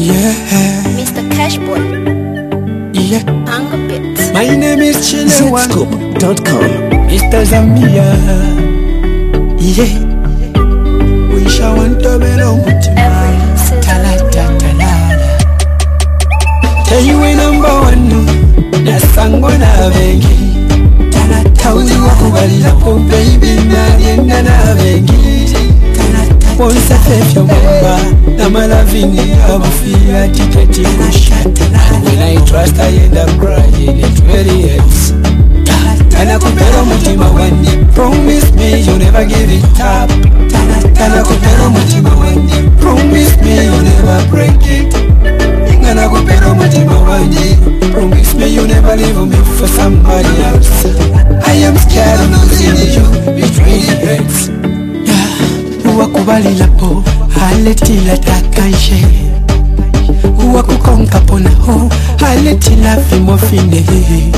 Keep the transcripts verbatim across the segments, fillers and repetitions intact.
Yeah. Mister Cashboy. Yeah. Hunger Bits. My name is Chilewan Zscoop dot com. Mister Zambia. Yeah. We shall want to be no mutima. Talata talala. Tell you we number one. Nasango na vengi. Talata uzi wakubalila po baby na yenda na vengi. Once I feel your mamba, na malavini abufia tiketi kusha. When I trust I end up crying, it really hurts. Tana kupero mutima wani, promise me you never give it up. Tana kupero mutima wani, promise me you never break it. Tana kupero mutima wani, promise me you never leave me for somebody else. I am scared of losing you, it really hurts. Uwakubali lapo haletila takanje, uwakukonka pona ho haletila fimo fine.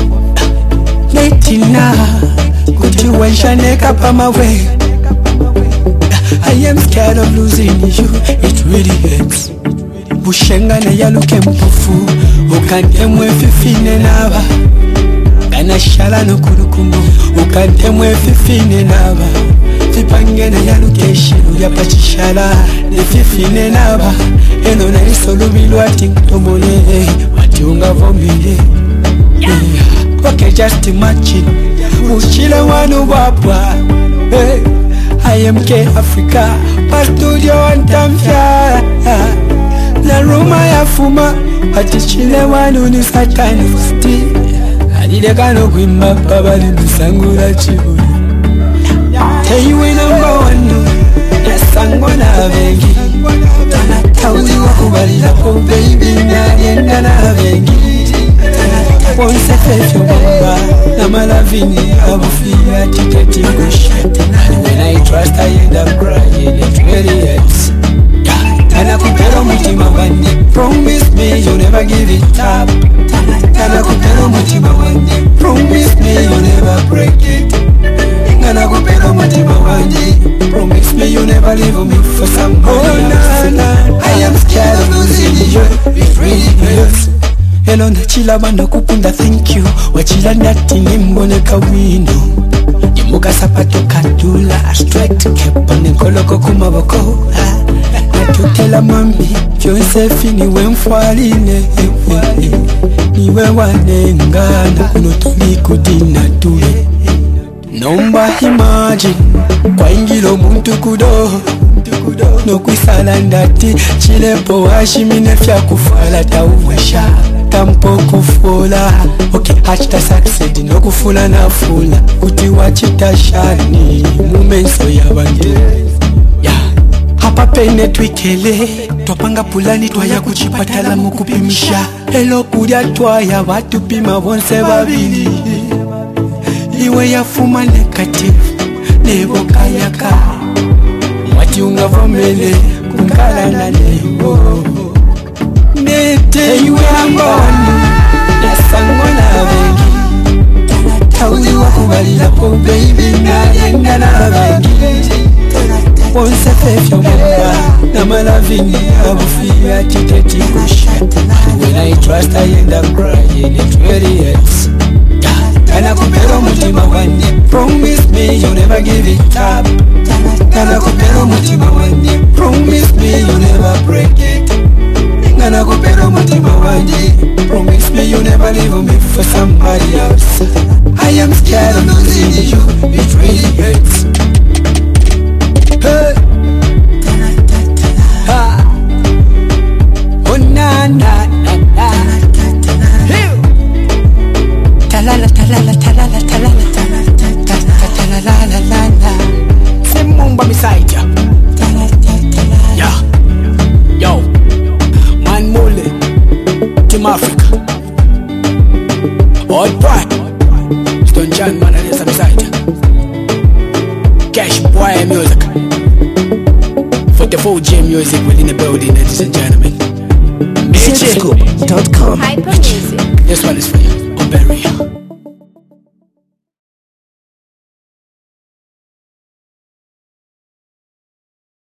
Netina kutuwaishane kapa mawe. I am scared of losing you, it really hurts. Bushenga na yaluke mpofu ukandemwe fifine naba. Kana shala no kurukumbu ukandemwe fifine naba. Tipangena ya location ya pachishala ne fifine naba. Eno na isolubilo ati tomole wati unga vomile. Okay, just imagine Uchile wanu wapwa. Hey, I am K Africa pa studio antamfya. Na ruma ya fuma ati chile wanu ni satanisti. Adile kano kuimba babali nisangula chibuli. Tell you we number one. Nasango na vengi. Tana tauzi wakubalila po baby na yenda na vengi. Once I feel your mamba, na malavini abufia tiketi kusha. When I trust I end up crying, it really hurts. Tana kupero mutima wani, promise me you never give it up. Tana kupero mutima wani, promise me you never break it. Tana kupero mutima wani, promise me you never leave me for somebody else. I am scared of losing you, it really hurts. Eno na chila bando kupunda thank you. Wachila ndati nimbone kawino. Nimuka sapato kadula straight kepa nikoloko kumaboko. Natutela mami Josefi niwe mfwaline. Niwe wanengana kunotumi kudina tule. Nomba imagine kwa ingilo muntu kudo. No kwisala ndati chilepo washimine fya kufala tauwesha. Tampo kufula. Okay, hachita succeed no kufula na fula. Kuti wachita shani mumenso ya bantu. Yeah. Hapa pene twikele twapanga pulani twaya kuchipatala mukupimisha. Hello kudia twaya watu pima bonse babili. Iwe ya fuma negative nebo kayaka. Wati unga vomele kunkala na nebo. Nete iwe ambonu nasango na vengi. Tauzi wakubalila po baby na yenda na vengi. Once I feel your mamba, na malavini abufia tiketi kusha. When I trust I end up crying, it really hurts. Tana kupero mutima wani, promise me you never give it up. Tana kupero mutima wani, promise me you never break it. Tana kupero mutima wani, promise me you never leave me for somebody else. I am scared of losing you, it really hurts. Hey. Ha. Oh na na na na. Hey. Talala talala talala talala talala talala talala. Simumba beside ya. Yeah. Yo. Man mole. Team Africa. Old boy. Stone John man alisa beside ya. Cash boy music. forty-four J music within the building, ladies and gentlemen. Zscoop dot com. Hyper Music. This one is for you. Oberia.